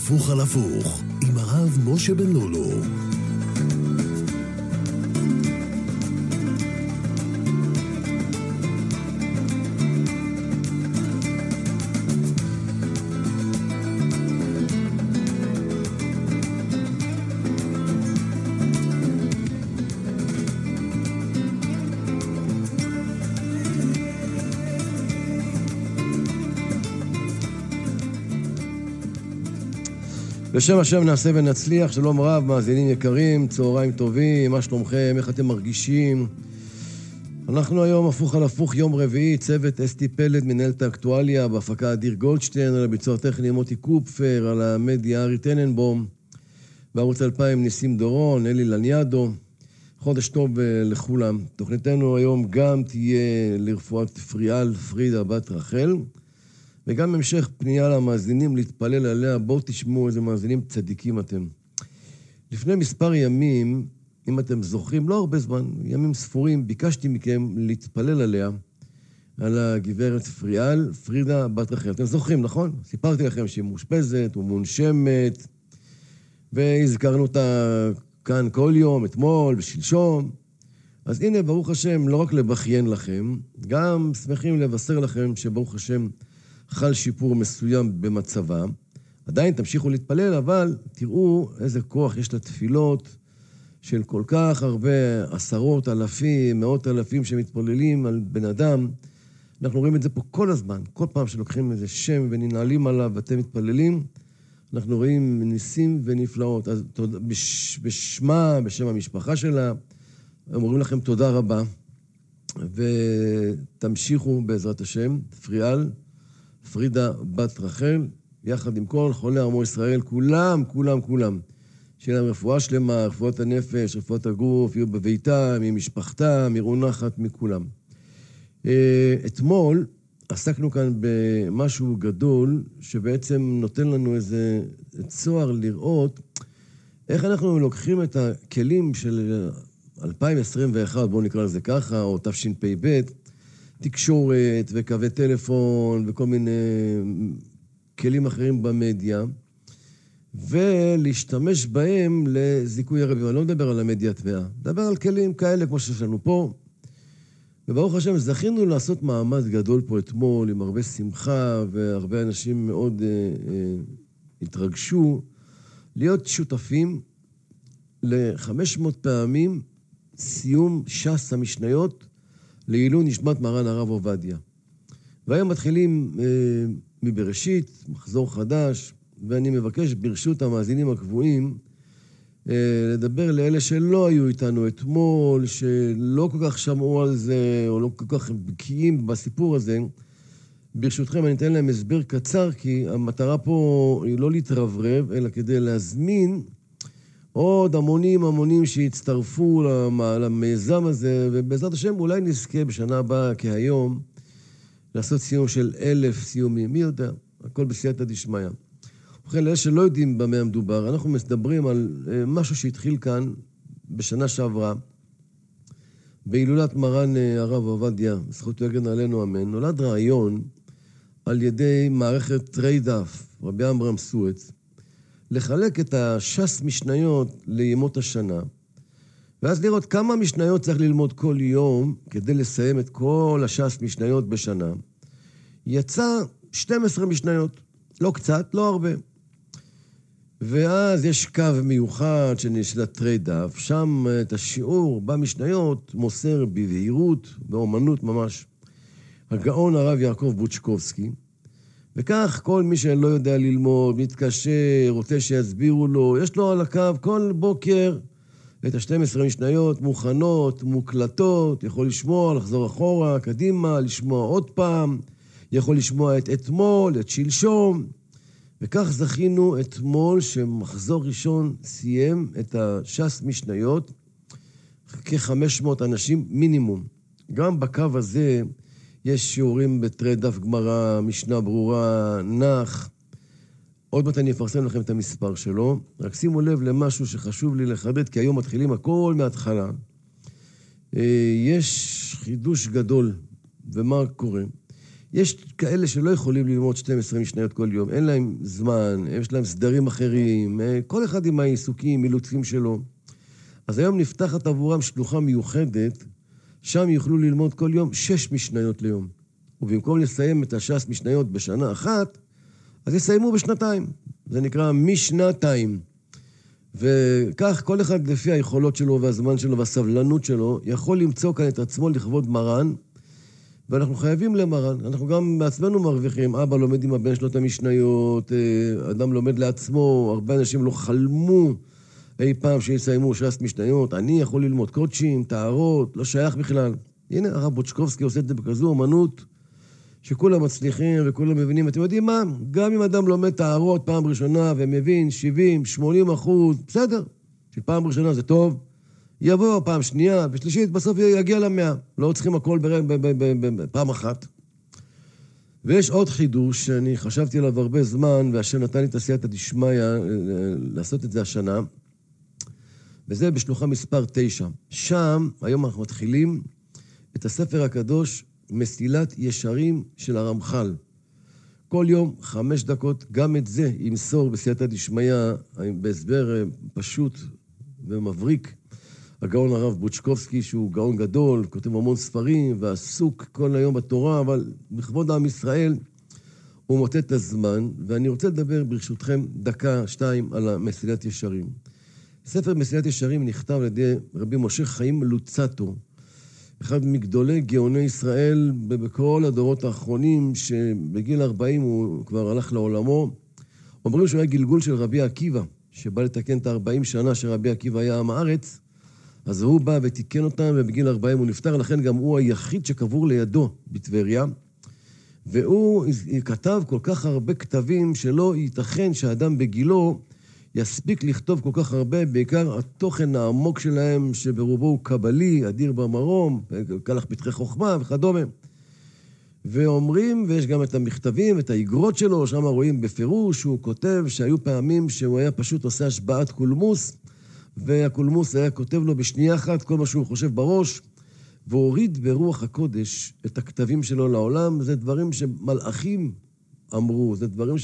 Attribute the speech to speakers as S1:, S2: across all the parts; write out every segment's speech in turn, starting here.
S1: הפוך על הפוך, עם הרב משה בן לולו.
S2: בשם השם נעשה ונצליח. שלום רב, מאזינים יקרים, צהריים טובים, מה שלומכם, איך אתם מרגישים? אנחנו היום הפוך על הפוך, יום רביעי, צוות אסתי פלד, מנהלת האקטואליה, בהפקה אדיר גולדשטיין, על הביצוע הטכני מוטי קופפר, על המדיה ארי טננבום, בערוץ 2000 ניסים דורון, אלי לניאדו. חודש טוב לכולם. תוכניתנו היום גם תהיה לרפואת פרידה בת רחל, וגם המשך פנייה למאזינים להתפלל עליה. בואו תשמעו איזה מאזינים צדיקים אתם. לפני מספר ימים, אם אתם זוכרים, לא הרבה זמן, ימים ספורים, ביקשתי מכם להתפלל עליה, על הגברת פרידה בת רחל. אתם זוכרים, נכון? סיפרתי לכם שהיא מאושפזת ומונשמת, והזכרנו אותה כאן כל יום, אתמול ושלשום. אז הנה, ברוך השם, לא רק לבחיין לכם, גם שמחים לבשר לכם שברוך השם חל שיפור מסוים במצבה. עדיין תמשיכו להתפלל, אבל תראו איזה כוח יש לתפילות של כל כך הרבה עשרות אלפים, מאות אלפים שמתפללים על בן אדם. אנחנו רואים את זה פה כל הזמן. כל פעם שלוקחים איזה שם וננעלים עליו ואתם מתפללים, אנחנו רואים ניסים ונפלאות. אז בשמה, בשם המשפחה שלה, אומרים לכם תודה רבה, ותמשיכו בעזרת השם, פרידה בת רחל, יחד עם כל חולי עמו ישראל, כולם, שיהיה להם רפואה שלמה, רפואת הנפש, רפואת הגוף, יהיו בביתם, ממשפחתם, יראו נחת מכולם. אתמול עסקנו כאן במשהו גדול, שבעצם נותן לנו איזה צוהר לראות איך אנחנו לוקחים את הכלים של 2021, בואו נקרא לזה ככה, או תשפ"ב, תקשורת וקווי טלפון וכל מיני כלים אחרים במדיה, ולהשתמש בהם לזיכוי הרבים. אני לא מדבר על המדיה הטבעה, מדבר על כלים כאלה כמו שיש לנו פה. וברוך השם, זכינו לעשות מעמד גדול פה אתמול, עם הרבה שמחה, והרבה אנשים מאוד התרגשו, להיות שותפים ל-500 פעמים סיום ש"ס המשניות, לעילוי נשמת מרן הרב עובדיה. והיום מתחילים מבראשית, מחזור חדש, ואני מבקש ברשות המאזינים הקבועים, לדבר לאלה שלא היו איתנו אתמול, שלא כל כך שמעו על זה, או לא כל כך בקיאים בסיפור הזה. ברשותכם אני אתן להם הסבר קצר, כי המטרה פה היא לא להתרברב, אלא כדי להזמין עוד המונים שהצטרפו למיזם הזה, ובעזרת השם אולי נזכה בשנה הבאה כהיום לעשות סיום של 1,000 סיומים. מי יודע? הכל בסייעתא דשמיא. ובכן, לאלה שלא יודעים במה מדובר, אנחנו מדברים על משהו שהתחיל כאן בשנה שעברה, בהילולת מרן הרב עובדיה, זכותו יגן עלינו אמן. נולד רעיון על ידי מערכת טריידף, רבי עמרם סואץ, לחלק את הש"ס משניות לימות השנה, ואז לראות כמה משניות צריך ללמוד כל יום כדי לסיים את כל הש"ס משניות בשנה. יצא 12 משניות, לא קצת, לא הרבה. ואז יש קו מיוחד של הטריידף, שם את השיעור במשניות מוסר בבהירות, באומנות ממש, הגאון הרב יעקב בוצ'קובסקי. וכך כל מי שלא יודע ללמוד, מתקשר, רוצה שיסבירו לו, יש לו על הקו כל בוקר את ה-12 משניות מוכנות, מוקלטות, יכול לשמוע, לחזור אחורה, קדימה, לשמוע עוד פעם, יכול לשמוע את אתמול, את שלשום. וכך זכינו אתמול שמחזור ראשון סיים את הש"ס משניות, כ-500 אנשים מינימום. גם בקו הזה יש שיעורים בתרי דף גמרא, משנה ברורה, נח. עוד מעט אני אפרסם לכם את המספר שלו. רק שימו לב למשהו שחשוב לי לחדד, כי היום מתחילים הכל מההתחלה. יש חידוש גדול, ומה קורה? יש כאלה שלא יכולים ללמוד 12 משניות כל יום, אין להם זמן, יש להם סדרים אחרים, כל אחד עם העיסוקים, אילוצים שלו. אז היום נפתחת עבורם שלוחה מיוחדת, שם יוכלו ללמוד כל יום 6 משניות ליום. ובמקום לסיים את השש משניות בשנה אחת, אז יסיימו בשנתיים. זה נקרא משנתיים. וכך כל אחד לפי היכולות שלו והזמן שלו והסבלנות שלו, יכול למצוא כאן את עצמו לכבוד מרן, ואנחנו חייבים למרן. אנחנו גם בעצמנו מרוויחים. אבא לומד עם הבן שלו את המשניות, אדם לומד לעצמו, הרבה אנשים לא חלמו אי פעם שיסיימו שש משניות. אני יכול ללמוד קודשים, טהרות, לא שייך בכלל. הנה, הרב בוצ'קובסקי עושה את זה בכזו אומנות, שכולם מצליחים וכולם מבינים. אתם יודעים מה? גם אם אדם לומד טהרות פעם ראשונה ומבין 70-80%, בסדר. שפעם ראשונה זה טוב. יבוא פעם שנייה ושלישית, בסוף יגיע ל100. לא צריכים הכל בפעם אחת. ויש עוד חידוש שאני חשבתי עליו הרבה זמן, והשם נתן לי את הסייעתא דשמיא לעשות את זה השנה. וזה בשלוחה מספר 9. שם, היום אנחנו מתחילים את הספר הקדוש, מסילת ישרים של הרמח"ל. כל יום 5 דקות, גם את זה ימסור בסייעתא דשמיא, בהסבר פשוט ומבריק, הגאון הרב בוצ'קובסקי, שהוא גאון גדול, כותב המון ספרים ועסוק כל היום בתורה, אבל בכבוד עם ישראל הוא מוצא את הזמן, ואני רוצה לדבר ברשותכם דקה, 2 על המסילת ישרים. ספר מסילת ישרים נכתב על ידי רבי משה חיים לוצטו, אחד מגדולי גאוני ישראל בכל הדורות האחרונים, שבגיל 40 הוא כבר הלך לעולמו. אומרים שהוא היה גלגול של רבי עקיבא, שבא לתקן את 40 שנה שרבי עקיבא היה עם הארץ, אז הוא בא ותיקן אותם, ובגיל 40 הוא נפטר, לכן גם הוא היחיד שקבור לידו בטבריה, והוא כתב כל כך הרבה כתבים שלא ייתכן שאדם בגילו יספיק לכתוב כל כך הרבה, בעיקר התוכן העמוק שלהם, שברובו הוא קבלי, אדיר במרום, קלח פתחי חוכמה וכדומה. ואומרים, ויש גם את המכתבים, את האגרות שלו, שם רואים בפירוש, הוא כותב שהיו פעמים שהוא היה פשוט עושה השבעת קולמוס, והקולמוס היה כותב לו בשנייה אחת כל מה שהוא חושב בראש, והוריד ברוח הקודש את הכתבים שלו לעולם. זה דברים שמלאכים אמרו, זה דברים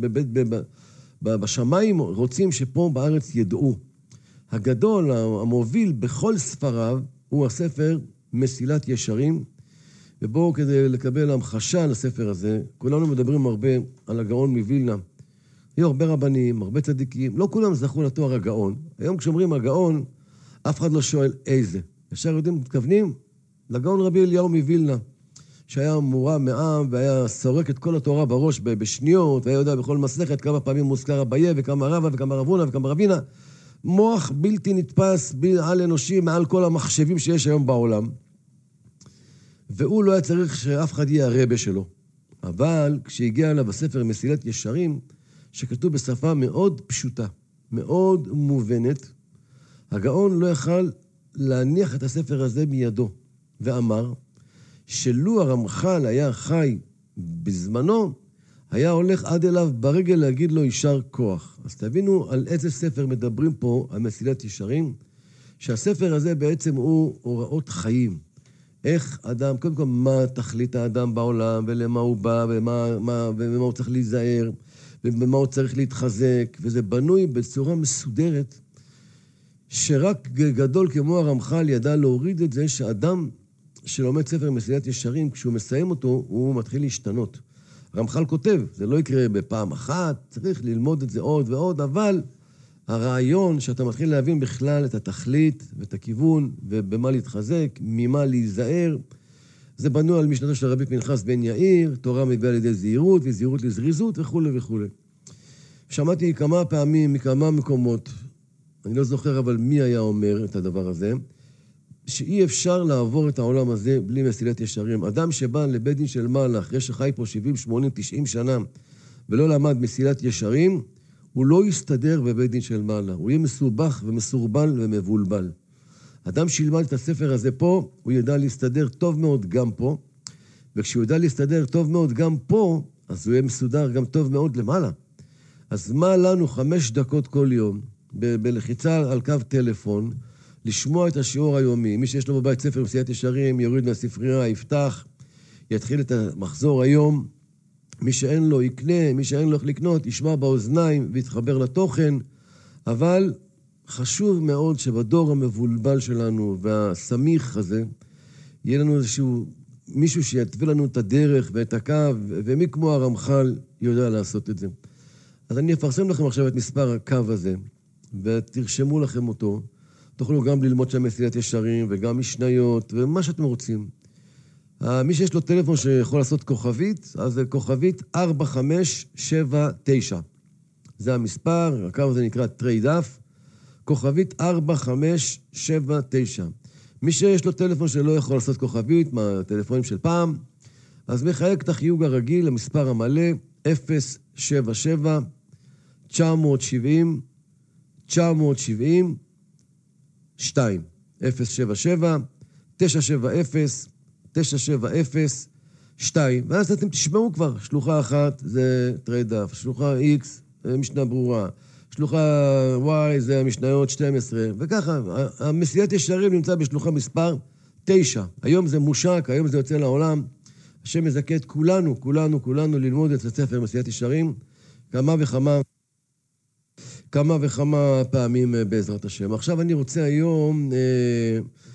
S2: בשמיים רוצים שפה בארץ ידעו. הגדול, המוביל בכל ספריו, הוא הספר מסילת ישרים, ובואו כדי לקבל המחשה לספר הזה, כולנו מדברים הרבה על הגאון מווילנה. היו הרבה רבנים, הרבה צדיקים, לא כולם זכו לתואר הגאון. היום כשאומרים הגאון, אף אחד לא שואל איזה. ישר יודעים, מתכוונים לגאון רבי אליהו מווילנה, שהיה מורה מעם והיה סורק את כל התורה בראש בשניות, והיה יודע בכל מסכת כמה פעמים מוזכר אביה וכמה רבא וכמה רבונה וכמה רבינה. מוח בלתי נתפס, על אנושי, מעל כל המחשבים שיש היום בעולם. והוא לא היה צריך שאף אחד יהיה הרבה שלו. אבל כשהגיע אליו בספר מסילת ישרים, שכתוב בשפה מאוד פשוטה, מאוד מובנת, הגאון לא יכל להניח את הספר הזה מידו, ואמר שלו הרמח"ל היה חי בזמנו, היה הולך עד אליו ברגל להגיד לו יישר כוח. אז תבינו על איזה ספר מדברים פה, על מסילת ישרים, שהספר הזה בעצם הוא הוראות חיים. איך אדם, קודם כל, מה תכלית האדם בעולם, ולמה הוא בא, ומה הוא צריך להיזהר, ובמה הוא צריך להתחזק, וזה בנוי בצורה מסודרת, שרק גדול כמו הרמח"ל ידע להוריד את זה, שאדם שלומד ספר מסילת ישרים, כשהוא מסיים אותו, הוא מתחיל להשתנות. הרמח"ל כותב, זה לא יקרה בפעם אחת, צריך ללמוד את זה עוד ועוד, אבל הרעיון שאתה מתחיל להבין בכלל את התכלית ואת הכיוון, ובמה להתחזק, ממה להיזהר, זה בנוי על משנתו של רבי פנחס בן יאיר, תורה מביאה לידי זהירות, וזהירות לזריזות וכו' וכו'. שמעתי כמה פעמים מכמה מקומות, אני לא זוכר אבל מי היה אומר את הדבר הזה, שאי אפשר לעבור את העולם הזה בלי מסילת ישרים. אדם שבא לבית דין של מעלה, אחרי שחי פה 70, 80, 90 שנה, ולא למד מסילת ישרים, הוא לא יסתדר בבית דין של מעלה. הוא יהיה מסובך ומסורבל ומבולבל. אדם שילמד את הספר הזה פה, הוא ידע להסתדר טוב מאוד גם פה, וכשהוא ידע להסתדר טוב מאוד גם פה, אז הוא יהיה מסודר גם טוב מאוד למעלה. אז מה לנו 5 דקות כל יום, בלחיצה על קו טלפון, לשמוע את השיעור היומי? מי שיש לו בבית ספר מסילת ישרים, יוריד מהספרייה, יפתח, יתחיל את המחזור היום. מי שאין לו יקנה, מי שאין לו איך לקנות, ישמע באוזניים ויתחבר לתוכן, אבל חשוב מאוד שבדור המבולבל שלנו והסמיך הזה, יהיה לנו איזשהו מישהו שיתווה לנו את הדרך ואת הקו, ומי כמו הרמח"ל יודע לעשות את זה. אז אני אפרסם לכם עכשיו את מספר הקו הזה, ותרשמו לכם אותו. תוכלו גם ללמוד שם מסילת ישרים וגם משניות ומה שאתם רוצים. מי שיש לו טלפון שיכול לעשות כוכבית, אז זה כוכבית 4579. זה המספר, הקו הזה נקרא טרייד-אף, כוכבית 4579. מי שיש לו טלפון שלא יכול לעשות כוכבית, מהטלפונים של פעם, אז מחייג את החיוג הרגיל למספר המלא, 077 970 970 2. 077 970 970 2. ואז אתם תשמעו כבר, שלוחה אחת זה טרייד-אף, שלוחה X, משנה ברורה, שלוחה Y זה המשניות 12, וככה, המסילת ישרים נמצא בשלוחה מספר 9. היום זה מושק, היום זה יוצא לעולם. השם מזכה את כולנו ללמוד את הספר מסילת ישרים, כמה וכמה פעמים בעזרת השם. עכשיו אני רוצה היום